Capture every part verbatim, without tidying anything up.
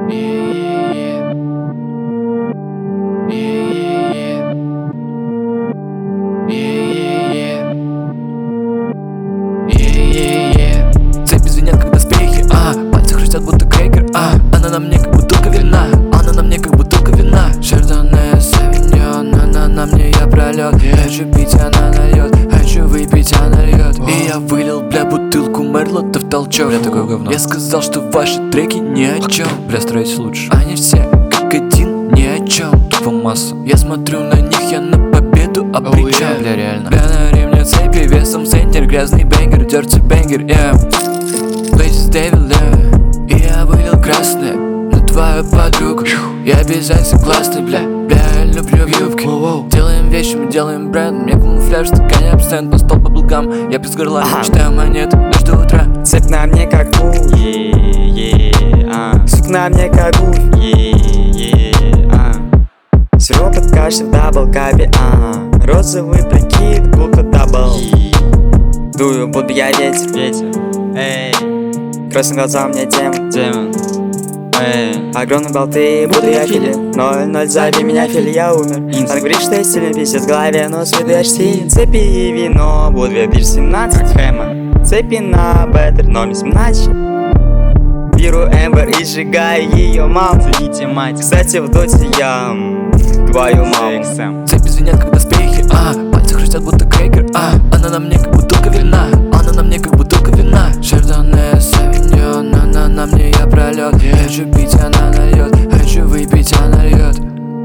Цепи звенят как доспехи, а пальцы хрустят будто крекер, а она на мне как бутылка вина, она на мне как бутылка вина. Шардоне, Савиньон, она на мне, я пролет. Хочу пить, она нальет, хочу выпить, она льет. И я вылил, бля, бутылку Мерлота в толчок. Бля, такое говно. Я сказал, что ваши треки ни о чем. Бля, строить лучше. Они все как один, ни о чем. Тупо масса. Я смотрю на них, я на победу обречен. Бля, реально. Бля, на ремне цепи, весом центр, грязный бенгер, дерти бенгер, yeah. Places David, yeah. И я вылил красное на твою подругу. Я обязательно классный, бля, бля, я люблю юбки. Делаем вещи, мы делаем бренд. Мне камуфляж, стакане абсент, на стол баблгам. Я без горла, ага. Читаю монеты, до утра. Цепь на мне как пуль, yeah, yeah, а. Сук на мне как гуль, yeah, yeah, а. Сироп от каши в даблкапе, ага. Розовый прикид, гулка дабл, yeah. Дую, буду я ветер, ветер, эй. Красным глазам мне демон, демон, эй. Огромные болты, буду я филин. Ноль-ноль, зови меня фили, я умер. Она говорит, что я сильный пиздец в голове, но с виду я штиль. Цепи и вино, буду я бир семнадцать, хэма. Цепи на беттер, номер семнадцать. Беру Эмбер и сжигаю ее маму. Цените мать, кстати, в доте я твою маму. Цепи звенят как доспехи, а пальцы хрустят будто крекер, а она на мне как бутылка вина, она на мне как бутылка вина. Шардоне, Савиньон, она на мне, я пролет. Хочу пить, она нальет, хочу выпить, она льет.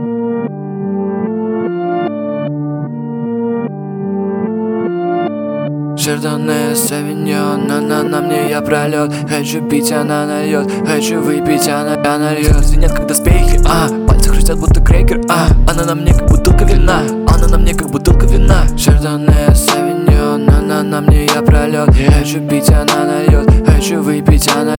Шардоне, Савиньон, она на мне, я пролет. Хочу пить, она нальет, хочу выпить, она, она льет. Звенят как доспехи, а пальцы хрустят будто крекер, а она на мне как бутылка вина, она на мне как бутылка вина. Шардоне, Савиньон, она на мне, я пролет. Хочу пить, она нальет, хочу выпить, она.